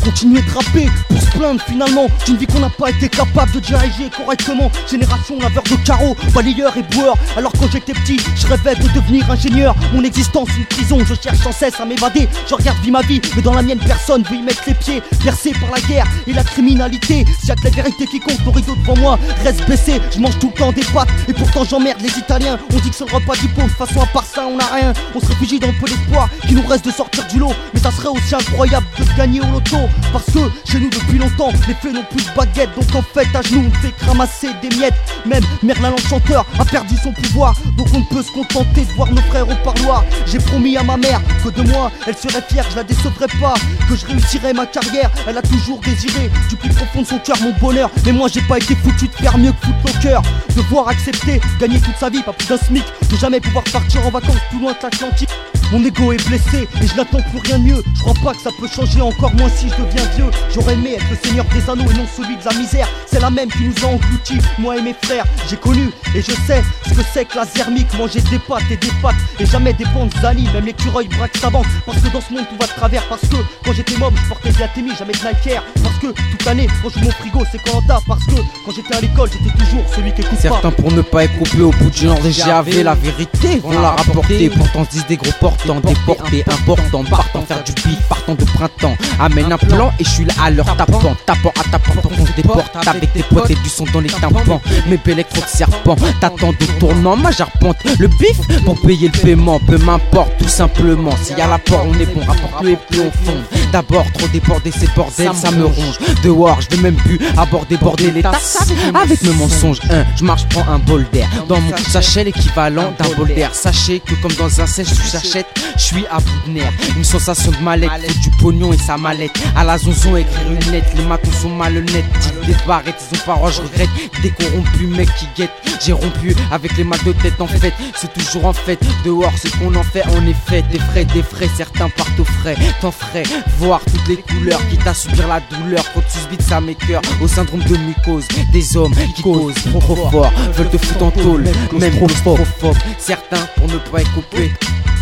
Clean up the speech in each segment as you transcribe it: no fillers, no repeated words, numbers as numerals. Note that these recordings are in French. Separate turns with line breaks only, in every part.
continuer de rapper pour se plaindre finalement d'une vie qu'on n'a pas été capable de diriger correctement. Génération laveur de carreaux, balayeur et boueur. Alors quand j'étais petit, je rêvais de devenir ingénieur. Mon existence une prison, je cherche sans cesse à m'évader. Je regarde vivre ma vie, mais dans la mienne personne veut y mettre les pieds. Bercé par la guerre et la criminalité, s'il y a que la vérité qui compte, le rideau devant moi reste baissé. Je mange tout le temps des pâtes et pourtant j'emmerde les Italiens. On dit que c'est le repas du pauvre, de toute façon à part ça on a rien. On se réfugie dans le peu d'espoir qui nous reste de sortir du lot. Mais ça serait aussi incroyable de gagner au loto. Parce que chez nous depuis longtemps, les faits n'ont plus de baguette. Donc en fait à genoux on fait ramasser des miettes. Même Merlin l'enchanteur a perdu son pouvoir. Donc on ne peut se contenter de voir nos frères au parloir. J'ai promis à ma mère que de moi elle serait fière, je la décevrais pas, que je réussirais ma carrière. Elle a toujours désiré du plus profond de son cœur mon bonheur. Mais moi j'ai pas été foutu de faire mieux que foutre nos cœurs. Devoir accepter, gagner toute sa vie, pas plus d'un SMIC. De jamais pouvoir partir en vacances plus loin que l'Atlantique. Mon ego est blessé et je n'attends plus rien de mieux. Je crois pas que ça peut changer, encore moins si je deviens vieux. J'aurais aimé être le seigneur des anneaux et non celui de la misère. C'est la même qui nous a engloutis, moi et mes frères. J'ai connu et je sais ce que c'est que la zermique. Manger des pâtes et des pâtes et jamais des bandes zali. Même l'écureuil braque sa banque. Parce que dans ce monde tout va de travers. Parce que quand j'étais mob je portais des Atemi, jamais de Nike Air. Parce que toute l'année quand je mon frigo c'est Koh-Lanta. Parce que quand j'étais à l'école j'étais toujours celui qui écoute pas.
Certains pour ne pas être coupés au bout du genre GAV, la vérité vont la rapporter. Pourtant se disent des gros portants, déportés, importants, partant faire du bif, partant de printemps. Amène un plan et je suis là à leur tapant à tapant pour qu'on se déporte avec des potes et du son dans les tympans. Mes électro de serpent, t'attends de tournant, ma j'arpente le bif pour payer le paiement. Peu m'importe tout simplement, s'il y a l'apport on est bon, rapporte et puis on fond. D'abord trop débordé ces bordels, ça me ronge. Dehors je vais même plus aborder les tasses avec mes mensonges. Je marche, prends un bol d'air dans mon sachet, l'équivalent d'un bol d'air. Sachez que comme dans un sèche sous sachette, je suis à bout de nerfs. Une sensation de mal-être, faut du pognon et sa mallette. À la zonzon écrire une lettre, les matons sont malhonnêtes. Dites des barrettes, ils ont pas, je regrette. Des corrompus mecs qui guettent. J'ai rompu avec les mal de tête en fait. C'est toujours en fait, dehors ce qu'on en fait en effet. Des frais, certains partent au frais. T'en ferais voir toutes les couleurs, quitte à subir la douleur. Quand tu subis ça m'écoeure au syndrome de mycose. Des hommes qui causent trop fort, veulent te foutre en tôle, même trop fort. Certains pour ne pas être coupés.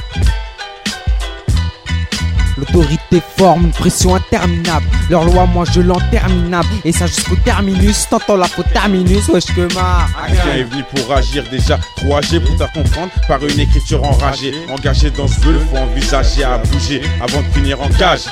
L'autorité forme une pression interminable. Leur loi, moi je l'interminable. Et ça jusqu'au terminus. T'entends la faute terminus, wesh que marre.
Action est venu pour agir, déjà trop âgé pour te comprendre par une écriture enragée. Engagé dans ce vœu, faut envisager à bouger avant de finir en cage.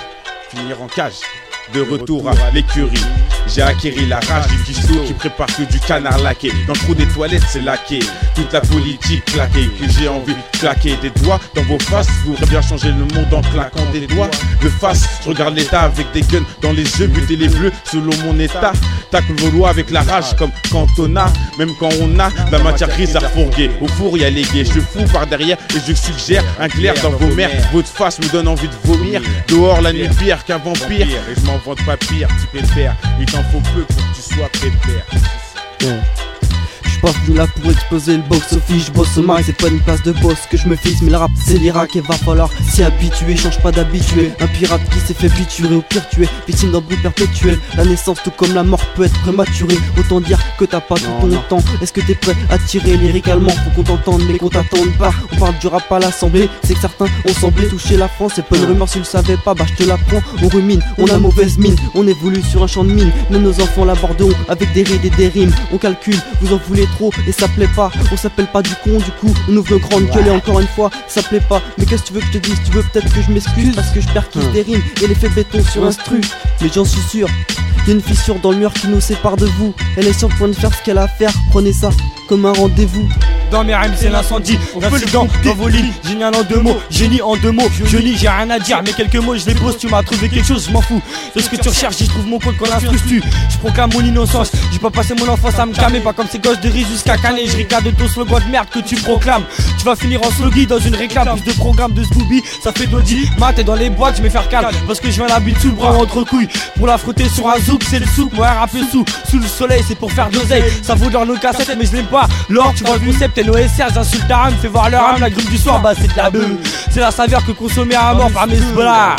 De retour à l'écurie, j'ai acquéri la rage du cuistot qui prépare que du canard laqué. Dans le trou des toilettes c'est laqué, toute la politique claquée. Que j'ai envie de claquer des doigts dans vos faces. Vous voudrez bien changer le monde en claquant des doigts de face. Je regarde l'état avec des guns dans les yeux, buter les bleus selon mon état. Tacle vos lois avec la rage comme Cantona. Même quand on a la matière grise à refourguer, au four y'a les gays. Je fous par derrière et je suggère un clair dans vos mers. Votre face me donne envie de vomir. Dehors la nuit pire qu'un vampire. Et je m'en vante pas pire, petit pépère. Il t'en faut peu pour que tu sois pépère.
Je suis pas venu là pour exploser le box-office, je bosse au max, c'est pas une place de boss que je me fixe. Mais le rap c'est l'Irak et va falloir s'y habituer, change pas d'habitué. Un pirate qui s'est fait biturer, au pire tu es victime d'un bruit perpétuel. La naissance tout comme la mort peut être prématurée, autant dire que t'as pas tout ton temps. Est-ce que t'es prêt à tirer lyricalement? Faut qu'on t'entende mais qu'on t'attende pas. On parle du rap à l'assemblée, c'est que certains ont semblé toucher la France. C'est pas une rumeur, si tu le savais pas, bah je te l'apprends. On rumine, on a mauvaise mine, on évolue sur un champ de mine. Mais nos enfants l'aborderont avec des rides et des rimes. On calcule, vous en voulez trop et ça plaît pas. On s'appelle pas du con, du coup on ouvre une grande gueule et encore une fois ça plaît pas. Mais qu'est-ce que tu veux que je te dise? Tu veux peut-être que je m'excuse parce que je perquise des rimes et l'effet béton sur instru. Mais j'en suis sûr, y'a une fissure dans le mur qui nous sépare de vous. Elle est sur le point de faire ce qu'elle a à faire, prenez ça comme un rendez-vous.
Dans mes rimes c'est l'incendie, on peut le dans vos lignes. Génial en deux mots, génie en deux mots. Je lis, j'ai rien à dire, mais quelques mots je les pose. Tu m'as trouvé quelque chose, je m'en fous de ce que tu recherches, j'y trouve mon compte quand l'instru tue. Je proclame mon innocence, j'ai pas passé mon enfance à me calmer. Pas comme ces gosses de riz jusqu'à canner. Je regarde ton slogan de merde que tu proclames. Tu vas finir en sloggy dans une réclame. Plus de programme de Scooby, ça fait Dodi. Mat et dans les boîtes, je vais faire calme parce que je viens la bite sous le bras entre couilles. Pour la frotter sur un zouk, c'est le souk. Moi un peu sous le soleil, c'est pour faire de l'oseille. Ça vaut dans nos cassettes, mais je l'aime pas. L'or, tu vois le concept, et nos SR, j'insulte ta rame, fais voir leur âme, la grippe du soir, bah c'est de la beuh. C'est la saveur que consommer à mort par mes sbolards.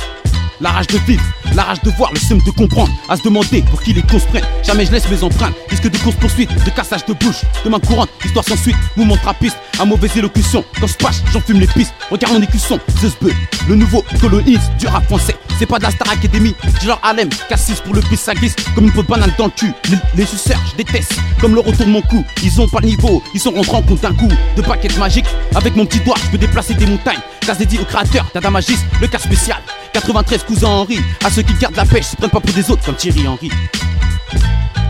La rage de vivre, la rage de voir, le seum de comprendre. À se demander pour qui les causes prennent. Jamais je laisse mes empreintes, risque de course poursuite, de cassage de bouche, de main courante, histoire sans suite, mouvement trappiste, à mauvaise élocution. Quand je passe, j'en fume les pistes, regarde mon écusson, The Sbeu, le nouveau coloniste du rap français. c'est pas de la Star Academy. J'ai leur Harlem, Cassis pour le bis, ça glisse comme une peau de banane dans le cul. Les suceurs, je déteste, comme le retour de mon cou. Ils ont pas le niveau, ils sont rentrés en compte d'un coup de paquettes magiques. Avec mon petit doigt, je peux déplacer des montagnes. Casse dédié au créateur, Dada Magis, le cas spécial. 93 cousin Henri, à ceux qui gardent la pêche, se prennent pas pour des autres comme Thierry Henry.